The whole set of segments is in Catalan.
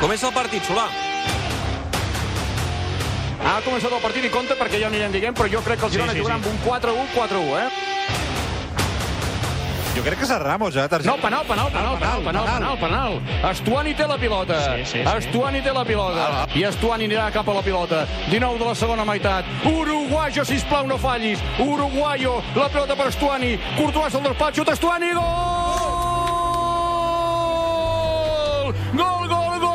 Comença el partit, Solà. Ha començat el partit i compte perquè ja anirem dient, però jo crec que el Girona jugarà amb un 4-1, 4-1, Jo crec que és Ramos, targeta. No, penal. Estuani té la pilota. Estuani té la pilota. I Estuani anirà cap a la pilota. 19 de la segona meitat. Uruguayo, sisplau, no fallis. Uruguayo, la pilota per Estuani. Courtois al despatxo, Estuani, gol! Gol!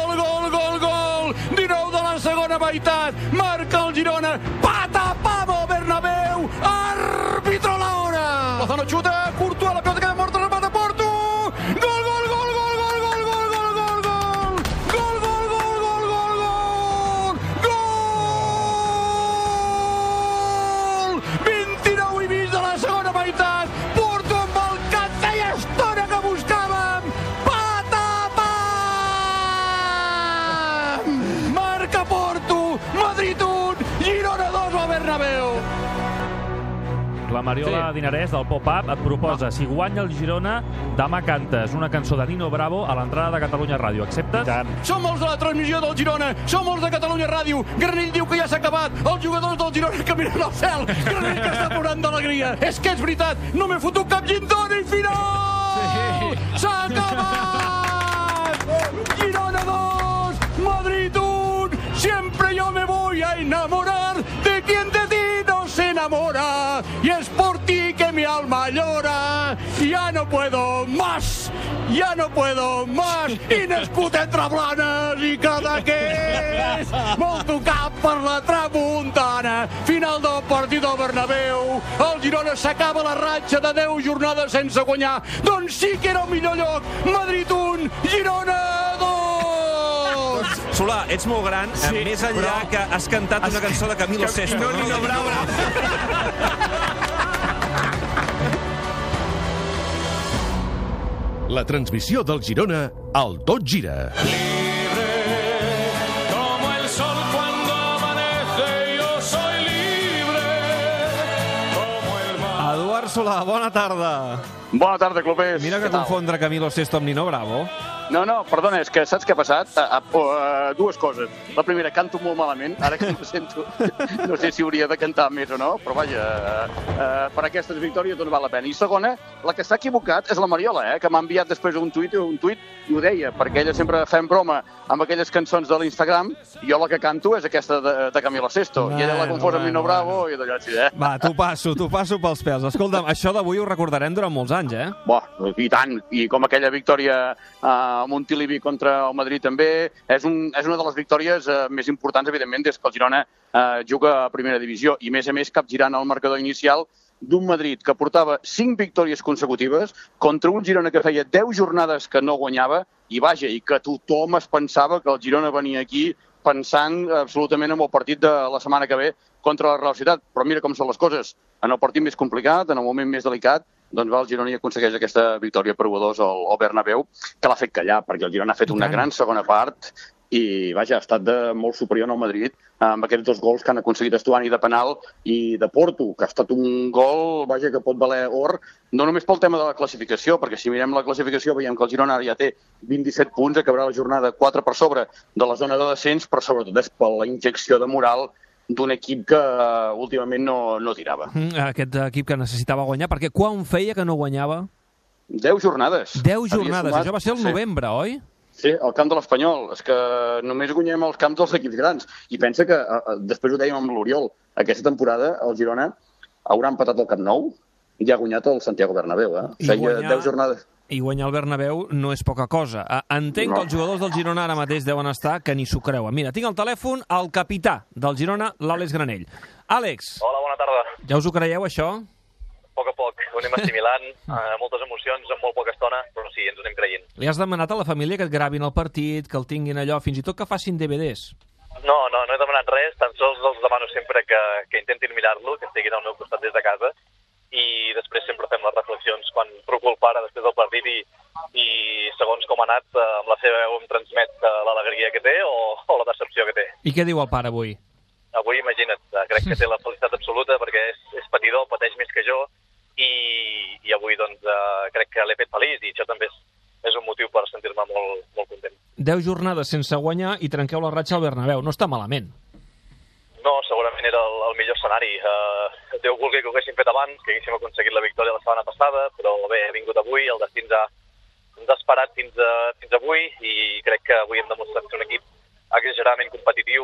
19 de la segona meitat. Marca el Girona. Pata, pavo, Bernabéu. Árbitro la hora. Lozano xuta, Courtois, la pilota queda morta, remata Porto. Gol! 29 i mig de la segona meitat. Porto amb el que feia estona que buscàvem. Pata, pam! Marca Porto, Madrid 1, Girona 2 al Bernabéu. La Mariola Dinarès del Pop-Up et proposa, si guanya el Girona, demà cantes una cançó de Nino Bravo a l'entrada de Catalunya Ràdio. Acceptes? Som els de la transmissió del Girona, som els de Catalunya Ràdio. Granell diu que ja s'ha acabat, els jugadors del Girona que miren al cel. Granell que està plorant d'alegria. És que és veritat, no m'he fotut cap gintona i final! S'ha acabat! Girona 2, Madrid 1. Siempre yo me voy a enamorar de quien de ti no se enamora. Y es por ti que mi alma llora. Ya no puedo más, ja no puedo más. I nascut entre Blanes i Cadaqués. Vol tocar per la tramuntana. Final del partit del Bernabéu. El Girona s'acaba la ratxa de 10 jornades sense guanyar. Doncs sí que era el millor lloc. Madrid 1, Girona 2. Solà, ets molt gran, més enllà que has cantat una cançó de Camilo Sesto. No, Nino Bravo. La transmissió del Girona al Tot Gira. Como el sol cuando amanece, yo soy libre. Como el mar. Eduard Solà, bona tarda. Bona tarda, clubers. Mira que confondre Camilo Sesto amb Nino Bravo. No, perdona, és que saps què ha passat? Dues coses. La primera, canto molt malament, ara que em sento, no sé si hauria de cantar més o no, però vaja, per aquestes victòries doncs val la pena. I segona, la que s'ha equivocat és la Mariola, que m'ha enviat després un tuit i ho deia, perquè ella sempre fem broma amb aquelles cançons de l'Instagram, i jo la que canto és aquesta de Camilo Sesto, i ella la confon amb Nino Bravo, i d'allò així, Va, t'ho passo pels pèls. Escolta'm, això d'avui ho recordarem durant molts anys, I tant, i com aquella victòria a Montilivi contra el Madrid també, és una de les victòries més importants, evidentment, des que el Girona juga a primera divisió, i a més capgirant el marcador inicial d'un Madrid que portava 5 victòries consecutives contra un Girona que feia 10 jornades que no guanyava, i vaja, i que tothom es pensava que el Girona venia aquí pensant absolutament en el partit de la setmana que ve contra la Real Societat. Però mira com són les coses. En el partit més complicat, en el moment més delicat, doncs el Girona aconsegueix aquesta victòria per 1-2 al Bernabéu, que l'ha fet callar, perquè el Girona ha fet una gran segona part i, vaja, ha estat molt superior al Madrid amb aquests 2 gols que han aconseguit Estuani de penal i de Porto, que ha estat un gol, vaja, que pot valer or, no només pel tema de la classificació, perquè si mirem la classificació veiem que el Girona ja té 27 punts, acabarà la jornada 4 per sobre de la zona de descens, però sobretot és per la injecció de moral d'un equip que últimament no tirava. Aquest equip que necessitava guanyar, perquè quan feia que no guanyava? 10 jornades. 10 jornades, això va ser el novembre, oi? Sí, al camp de l'Espanyol. És que només guanyem els camps dels equips grans. I pensa que, després ho dèiem amb l'Oriol, aquesta temporada el Girona haurà empatat el Camp Nou i ja ha guanyat el Santiago Bernabéu. Feia 10 jornades. I guanyar el Bernabéu no és poca cosa. Entenc que els jugadors del Girona ara mateix deuen estar que ni s'ho creuen. Mira, tinc al telèfon el capità del Girona, l'Àlex Granell. Àlex. Hola, bona tarda. Ja us ho creieu, això? A poc, ho anem assimilant, moltes emocions en molt poca estona, però sí, ens ho anem creient. Li has demanat a la família que et gravin el partit, que el tinguin allò, fins i tot que facin DVDs? No he demanat res, tan sols els demano sempre que intentin mirar-lo, que estiguin al meu costat des de casa, i després sempre fem les reflexions quan truco el pare després del partit i segons com ha anat, amb la seva veu em transmet l'alegria que té o la decepció que té. I què diu el pare avui? Avui, imagina't, crec que té la felicitat absoluta perquè és patidor, pateix més que jo i avui doncs crec que l'he fet feliç i això també és un motiu per sentir-me molt content. 10 jornades sense guanyar i trenqueu la ratxa al Bernabéu. No està malament. No, segurament era el millor escenari. Déu vulgui que ho haguéssim fet abans, que haguéssim aconseguit la victòria la setmana passada, però bé, ha vingut avui, el destí ens ha esperat fins avui i crec que avui hem demostrat ser un equip exageradament competitiu,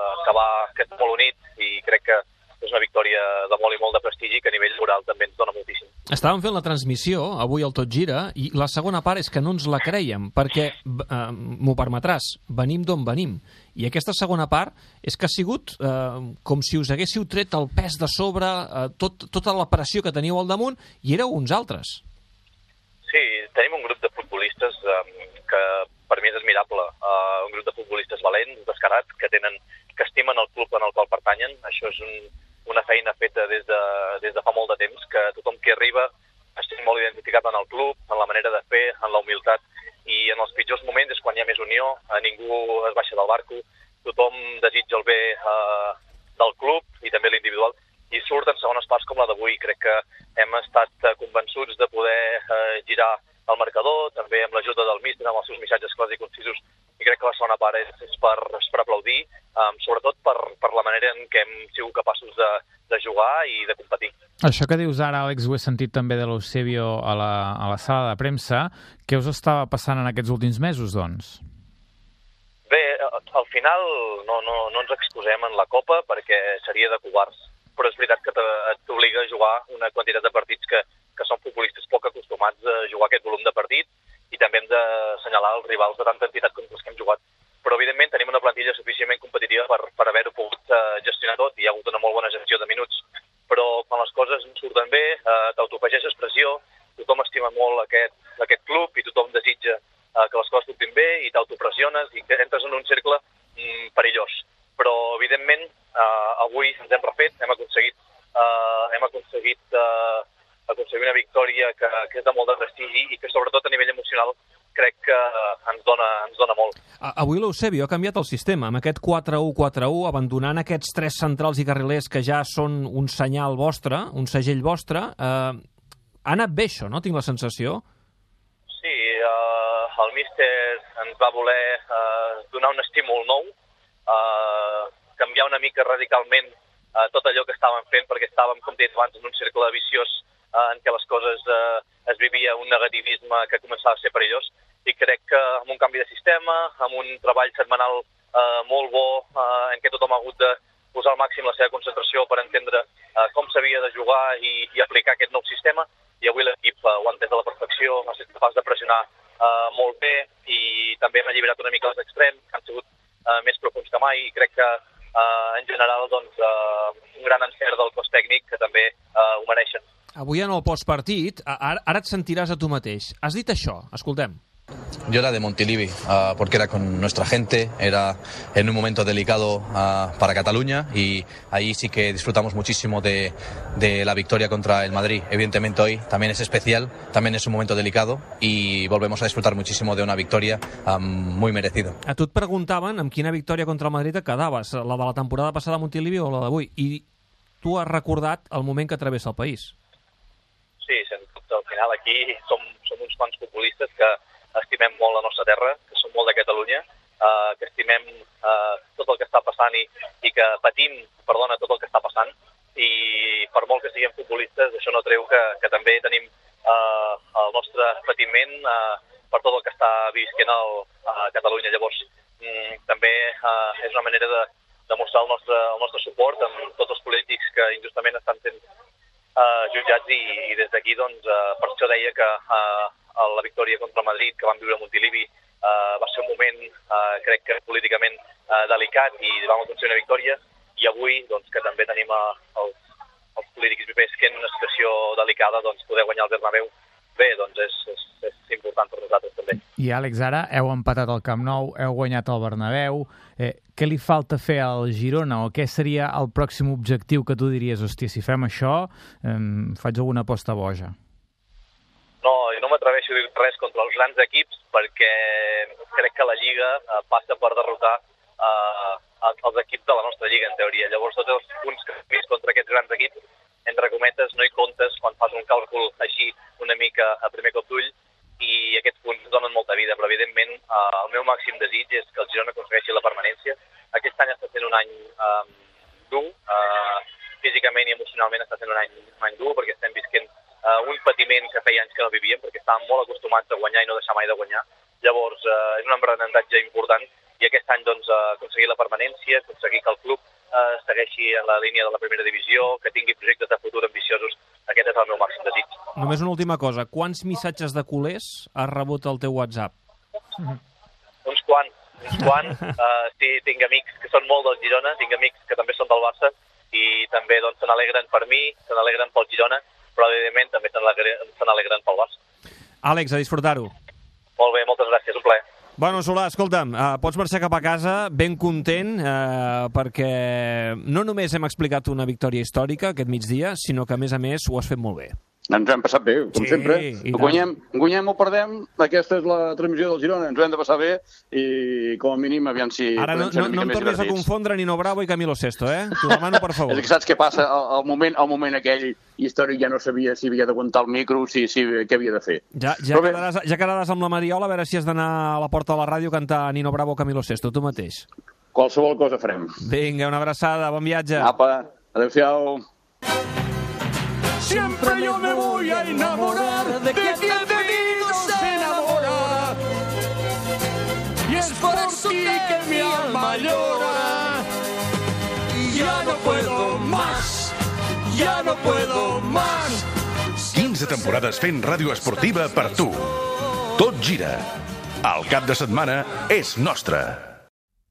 que està molt unit i crec que és una victòria de molt i molt de prestigi que a nivell moral també ens dona moltíssim. Estàvem fent la transmissió avui al Tot Gira i la segona part és que no ens la creiem perquè, m'ho permetràs, venim d'on venim. I aquesta segona part és que ha sigut com si us haguéssiu tret el pes de sobre, tota la pressió que teníeu al damunt i éreu uns altres. Sí, tenim un grup de futbolistes que per mi és admirable. Un grup de futbolistes valents, descarats, que estimen el club en el qual pertanyen. Això és una feina feta des de fa molt de temps, que tothom que arriba estic molt identificat en el club, en la manera de fer, en la humilitat, i en els pitjors moments és quan hi ha més unió, ningú es baixa del barco, tothom desitja el bé del club i també l'individual, i surten segones parts com la d'avui. Crec que hem estat convençuts de poder girar el marcador, també amb l'ajuda del míster, amb els seus missatges clars i concisos, i crec que la segona part és per aplaudir, sobretot per la manera en què hem sigut capaços de jugar i de competir. Això que dius ara, Àlex, ho he sentit també de l'Eusebio a la sala de premsa. Què us estava passant en aquests últims mesos, doncs? Bé, al final no ens excusem en la Copa perquè seria de covards, però és veritat que t'obliga a jugar una quantitat de partits que són futbolistes poc acostumats a jugar aquest volum de partit, i també hem d'assenyalar els rivals de tanta entitat com els que hem jugat. Però, evidentment, tenim una plantilla suficientment competitiva per haver-ho pogut gestionar tot, i hi ha hagut una molt bona gestió de minuts. Però quan les coses no surten bé, t'autoafegeixes pressió, tothom estima molt aquest club i tothom desitja que les coses surtin bé i t'autopressiones i que entres en un cercle perillós. Però, evidentment, avui ens hem refet, hem aconseguit una victòria que és de molt de prestigi i que, sobretot a nivell emocional, crec que ens dona molt. Avui l'Eusebio ha canviat el sistema, amb aquest 4-1-4-1, abandonant aquests 3 centrals i carrilers que ja són un senyal vostre, un segell vostre. Ha anat bé això, no? Tinc la sensació. Sí, el míster ens va voler donar un estímul nou, canviar una mica radicalment tot allò que estàvem fent, perquè estàvem, com dit abans, en un cercle viciós en què les coses es vivia un negativisme que començava a ser perillós, i crec que amb un canvi de sistema, amb un treball setmanal molt bo, en què tothom ha hagut de posar al màxim la seva concentració per entendre com s'havia de jugar i aplicar aquest nou sistema, i avui l'equip ho ha entès a la perfecció, ha estat capaç de pressionar molt bé, i també hem alliberat una mica els extrems, que han sigut més profuns que mai, i crec que en general un gran encert del cos tècnic, que també ho mereixen. Avui en el postpartit, ara et sentiràs a tu mateix. Has dit això, escoltem. Yo era de Montilivi, porque era con nuestra gente, era en un momento delicado para Cataluña, y ahí sí que disfrutamos muchísimo de la victoria contra el Madrid. Evidentemente hoy también es especial, también es un momento delicado, y volvemos a disfrutar muchísimo de una victoria muy merecida. A tu et preguntaven amb quina victòria contra el Madrid et quedaves, la de la temporada passada a Montilivi o la d'avui, i tu has recordat el moment que travessa el país. Sí, al final aquí som uns quants futbolistes que estimem molt la nostra terra, que som molt de Catalunya, que estimem tot el que està passant i que patim, tot el que està passant, i per molt que siguem futbolistes, això no treu que també tenim el nostre patiment per tot el que està visquent a Catalunya. Llavors, també és una manera de mostrar el nostre suport amb tots els polítics que injustament estan sent jutjats, i des d'aquí, doncs, per això deia que la victòria contra el Madrid que vam viure a Montilivi va ser un moment, crec que políticament delicat, i vam aconseguir una victòria, i avui, doncs, que també tenim els polítics vivents que en una situació delicada, doncs, poder guanyar el Bernabéu, bé, doncs és important per nosaltres també. I Àlex, ara heu empatat al Camp Nou, heu guanyat el Bernabéu. Què li falta fer al Girona, o què seria el pròxim objectiu que tu diries, hòstia, si fem això, faig alguna aposta boja? No, jo no m'atreveixo a dir res contra els grans equips, perquè crec que la Lliga passa per derrotar els equips de la nostra Lliga, en teoria. Llavors, tots els punts que hem vist contra aquests grans equips, entre cometes, no hi comptes quan fas un càlcul així una mica a primer cop d'ull, i aquests punts donen molta vida, però evidentment evidentment, el meu màxim desig és que el Girona aconsegueixi la permanència. Aquest any està sent un any dur, físicament i emocionalment està sent un any dur, perquè estem visquent un patiment que feia anys que no vivíem, perquè estàvem molt acostumats a guanyar i no deixar mai de guanyar. Llavors, és un aprenentatge important, i aquest any doncs, aconseguir la permanència, aconseguir que el club segueixi en la línia de la primera divisió, que tingui projectes de futur ambiciosos. Aquest és el meu màxim desig. Només una última cosa. Quants missatges de culers has rebut al teu WhatsApp? Uns quants. Sí, tinc amics que són molt del Girona, tinc amics que també són del Barça, i també doncs, se n'alegren per mi, se n'alegren pel Girona, però evidentment també se n'alegren pel Barça. Àlex, a disfrutar-ho. Molt bé, moltes gràcies, un plaer. Bueno, Solà, escolta'm, pots marxar cap a casa ben content perquè no només hem explicat una victòria històrica aquest migdia, sinó que, a més, ho has fet molt bé. Ens ho hem passat bé, com sempre. Guanyem o perdem, aquesta és la transmissió del Girona, ens ho hem de passar bé i, com a mínim, aviam si... Ara no em tornis a confondre Nino Bravo i Camilo Sesto, T'ho demano, per favor. És que saps què passa? Al moment aquell històric ja no sabia si havia d'aguantar el micro, què havia de fer. Ja quedaràs amb la Mariola, a veure si has d'anar a la porta de la ràdio a cantar Nino Bravo o Camilo Sesto, tu mateix. Qualsevol cosa farem. Vinga, una abraçada, bon viatge. Apa, adéu-siau. Siempre yo me voy a enamorar de quien de mí no se enamora. Y es por ti que mi alma llora. Ya no puedo más, ya no puedo más. 15 temporades fent ràdio esportiva per tu. Tot gira. El cap de setmana és nostre.